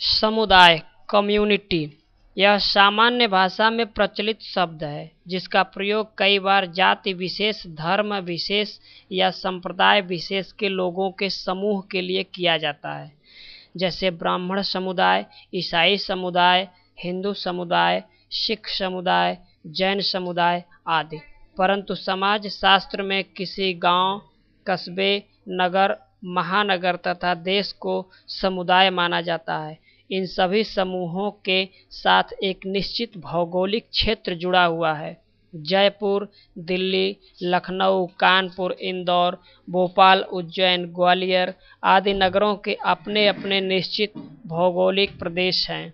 समुदाय कम्युनिटी यह सामान्य भाषा में प्रचलित शब्द है जिसका प्रयोग कई बार जाति विशेष, धर्म विशेष या संप्रदाय विशेष के लोगों के समूह के लिए किया जाता है, जैसे ब्राह्मण समुदाय, ईसाई समुदाय, हिंदू समुदाय, सिख समुदाय, जैन समुदाय आदि। परंतु समाज शास्त्र में किसी गांव, कस्बे, नगर, महानगर तथा देश को समुदाय माना जाता है। इन सभी समूहों के साथ एक निश्चित भौगोलिक क्षेत्र जुड़ा हुआ है। जयपुर, दिल्ली, लखनऊ, कानपुर, इंदौर, भोपाल, उज्जैन, ग्वालियर आदि नगरों के अपने अपने निश्चित भौगोलिक प्रदेश हैं,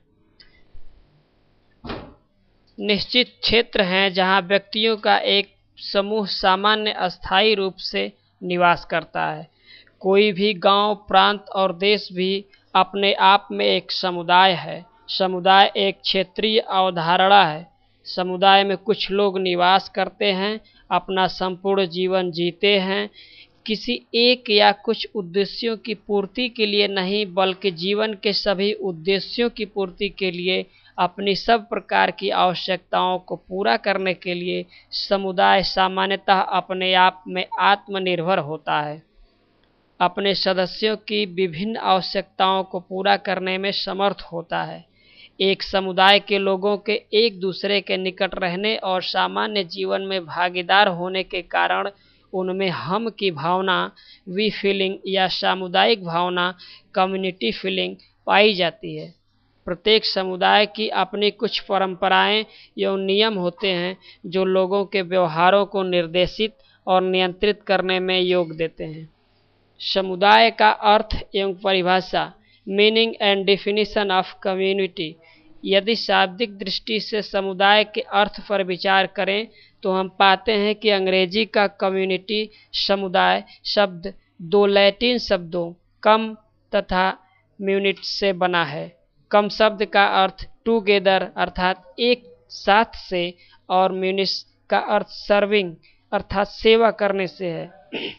निश्चित क्षेत्र हैं जहां व्यक्तियों का एक समूह सामान्य अस्थायी रूप से निवास करता है। कोई भी गांव, प्रांत और देश भी अपने आप में एक समुदाय है। समुदाय एक क्षेत्रीय अवधारणा है। समुदाय में कुछ लोग निवास करते हैं, अपना संपूर्ण जीवन जीते हैं, किसी एक या कुछ उद्देश्यों की पूर्ति के लिए नहीं बल्कि जीवन के सभी उद्देश्यों की पूर्ति के लिए, अपनी सब प्रकार की आवश्यकताओं को पूरा करने के लिए समुदाय सामान्यतः अपने आप में आत्मनिर्भर होता है, अपने सदस्यों की विभिन्न आवश्यकताओं को पूरा करने में समर्थ होता है। एक समुदाय के लोगों के एक दूसरे के निकट रहने और सामान्य जीवन में भागीदार होने के कारण उनमें हम की भावना, वी फीलिंग या सामुदायिक भावना, कम्युनिटी फीलिंग पाई जाती है। प्रत्येक समुदाय की अपनी कुछ परंपराएं एवं नियम होते हैं जो लोगों के व्यवहारों को निर्देशित और नियंत्रित करने में योग देते हैं। समुदाय का अर्थ एवं परिभाषा, meaning and definition of community. यदि शाब्दिक दृष्टि से समुदाय के अर्थ पर विचार करें तो हम पाते हैं कि अंग्रेजी का कम्युनिटी समुदाय शब्द दो लैटिन शब्दों कम तथा म्यूनिट से बना है। कम शब्द का अर्थ टूगेदर अर्थात एक साथ से और म्यूनिस का अर्थ सर्विंग अर्थात सेवा करने से है।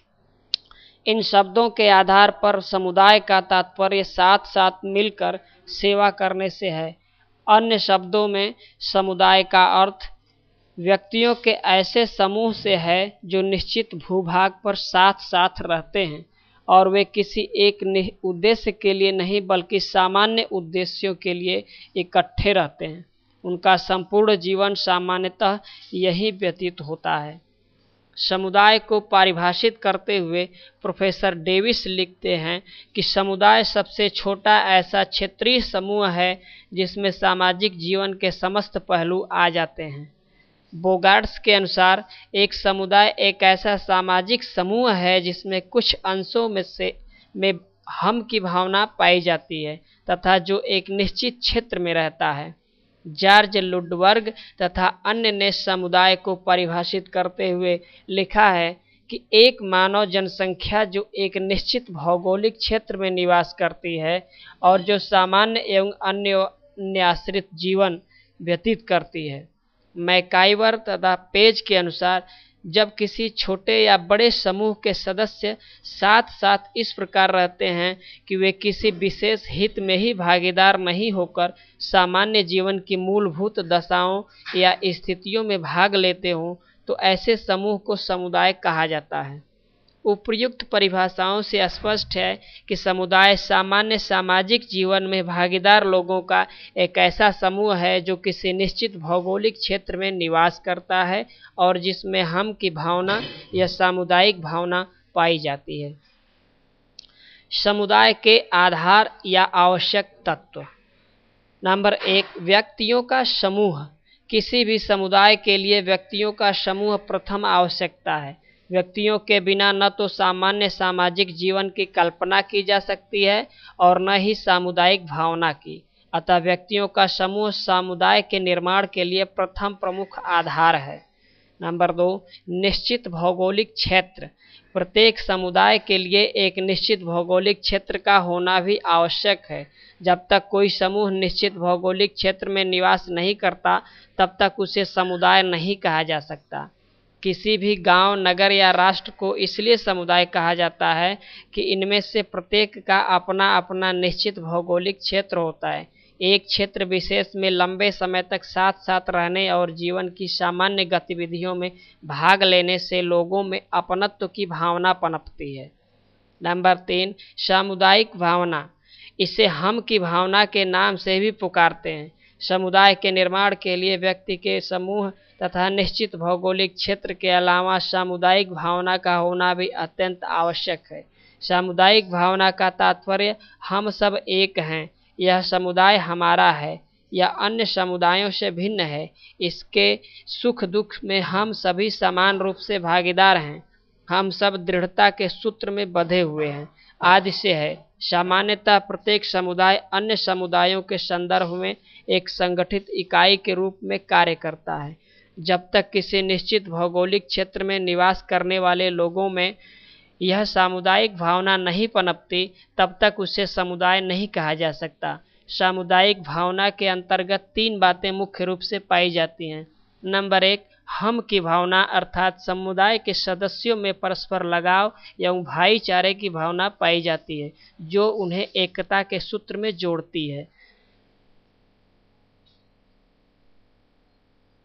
इन शब्दों के आधार पर समुदाय का तात्पर्य साथ साथ मिलकर सेवा करने से है। अन्य शब्दों में समुदाय का अर्थ व्यक्तियों के ऐसे समूह से है जो निश्चित भूभाग पर साथ साथ रहते हैं और वे किसी एक उद्देश्य के लिए नहीं बल्कि सामान्य उद्देश्यों के लिए इकट्ठे रहते हैं। उनका संपूर्ण जीवन सामान्यतः यही व्यतीत होता है। समुदाय को परिभाषित करते हुए प्रोफेसर डेविस लिखते हैं कि समुदाय सबसे छोटा ऐसा क्षेत्रीय समूह है जिसमें सामाजिक जीवन के समस्त पहलू आ जाते हैं। बोगार्ड्स के अनुसार एक समुदाय एक ऐसा सामाजिक समूह है जिसमें कुछ अंशों में हम की भावना पाई जाती है तथा जो एक निश्चित क्षेत्र में रहता है। जॉर्ज लुडबर्ग तथा अन्य ने समुदाय को परिभाषित करते हुए लिखा है कि एक मानव जनसंख्या जो एक निश्चित भौगोलिक क्षेत्र में निवास करती है और जो सामान्य एवं अन्य आश्रित जीवन व्यतीत करती है। मैकाइवर तथा पेज के अनुसार जब किसी छोटे या बड़े समूह के सदस्य साथ साथ इस प्रकार रहते हैं कि वे किसी विशेष हित में ही भागीदार नहीं होकर सामान्य जीवन की मूलभूत दशाओं या स्थितियों में भाग लेते हों तो ऐसे समूह को समुदाय कहा जाता है। उपर्युक्त परिभाषाओं से स्पष्ट है कि समुदाय सामान्य सामाजिक जीवन में भागीदार लोगों का एक ऐसा समूह है जो किसी निश्चित भौगोलिक क्षेत्र में निवास करता है और जिसमें हम की भावना या सामुदायिक भावना पाई जाती है। समुदाय के आधार या आवश्यक तत्व। नंबर 1, व्यक्तियों का समूह। किसी भी समुदाय के लिए व्यक्तियों का समूह प्रथम आवश्यकता है। व्यक्तियों के बिना न तो सामान्य सामाजिक जीवन की कल्पना की जा सकती है और न ही सामुदायिक भावना की। अतः व्यक्तियों का समूह समुदाय के निर्माण के लिए प्रथम प्रमुख आधार है। नंबर 2, निश्चित भौगोलिक क्षेत्र। प्रत्येक समुदाय के लिए एक निश्चित भौगोलिक क्षेत्र का होना भी आवश्यक है। जब तक कोई समूह निश्चित भौगोलिक क्षेत्र में निवास नहीं करता तब तक उसे समुदाय नहीं कहा जा सकता। किसी भी गांव, नगर या राष्ट्र को इसलिए समुदाय कहा जाता है कि इनमें से प्रत्येक का अपना अपना निश्चित भौगोलिक क्षेत्र होता है। एक क्षेत्र विशेष में लंबे समय तक साथ साथ रहने और जीवन की सामान्य गतिविधियों में भाग लेने से लोगों में अपनत्व की भावना पनपती है। नंबर 3, सामुदायिक भावना। इसे हम की भावना के नाम से भी पुकारते हैं। समुदाय के निर्माण के लिए व्यक्ति के समूह तथा निश्चित भौगोलिक क्षेत्र के अलावा सामुदायिक भावना का होना भी अत्यंत आवश्यक है। सामुदायिक भावना का तात्पर्य हम सब एक हैं, यह समुदाय हमारा है या अन्य समुदायों से भिन्न है, इसके सुख दुख में हम सभी समान रूप से भागीदार हैं, हम सब दृढ़ता के सूत्र में बंधे हुए हैं, आदि से है। सामान्यतः प्रत्येक समुदाय अन्य समुदायों के संदर्भ में एक संगठित इकाई के रूप में कार्य करता है। जब तक किसी निश्चित भौगोलिक क्षेत्र में निवास करने वाले लोगों में यह सामुदायिक भावना नहीं पनपती, तब तक उसे समुदाय नहीं कहा जा सकता। सामुदायिक भावना के अंतर्गत 3 बातें मुख्य रूप से पाई जाती हैं। नंबर 1, हम की भावना, अर्थात समुदाय के सदस्यों में परस्पर लगाव एवं भाईचारे की भावना पाई जाती है, जो उन्हें एकता के सूत्र में जोड़ती है।